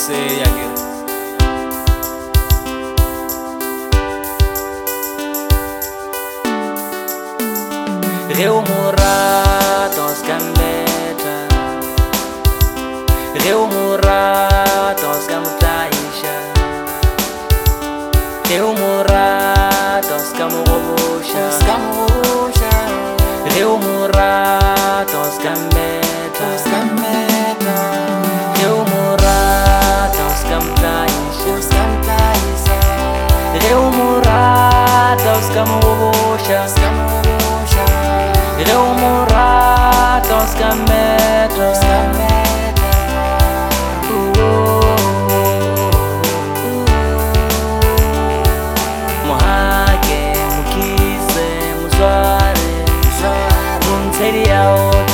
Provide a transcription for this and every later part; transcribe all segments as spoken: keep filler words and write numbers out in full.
say again. Reu muratos gambeta, Reu muratos gamtaisha, Reu muratos gamurusha, Reu muratos gambeta, Reu muratos gamtaisha, Reu muratos gamurusha, Reu muratos gambeta. Muhake mukize muzware munteri yaoti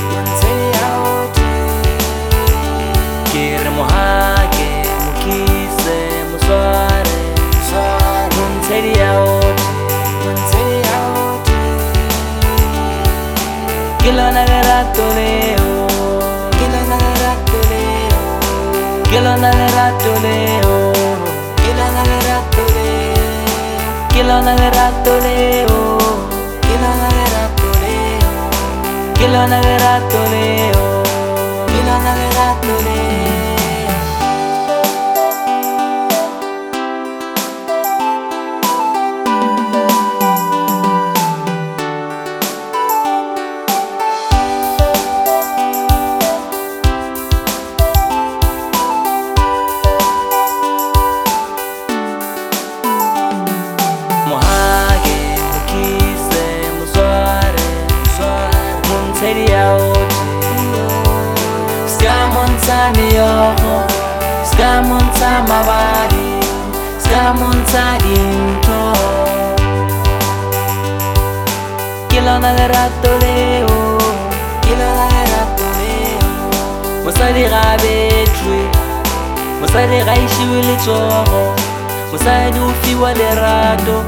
Kire muhake mukize muzware munteri yaoti Kilo nagarato leo, Kilo nagarato leo, Kilo nagarato leo, Kilo nagarato leo, Kilo nagarato leo, Kilo nagarato leo, Kilo nagarato leo, Kilo nagarato leo. Skamunta mabari, skamunta into Kilo nagarato leo, Kilo nagarato leo Mosadi gabetwe, mosadi gaishiwe letsogo Mosadi ufiwa lerato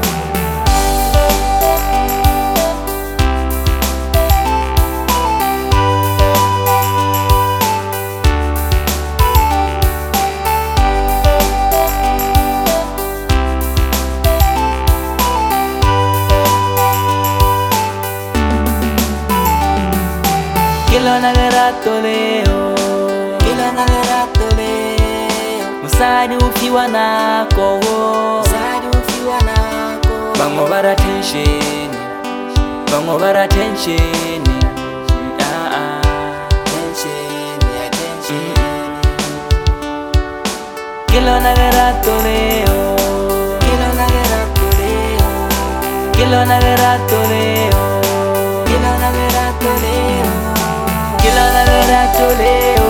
Kilo nagarato leo, Kilo nagarato leo Musadi ufiwa nako, Musadi ufiwa nako Bango bara tension, Bango bara tension Ah ah Tension, ya tension Kilo nagarato leo, Kilo nagarato leo Kilo nagarato leo, Kilo nagarato leo Kilo nagarato leo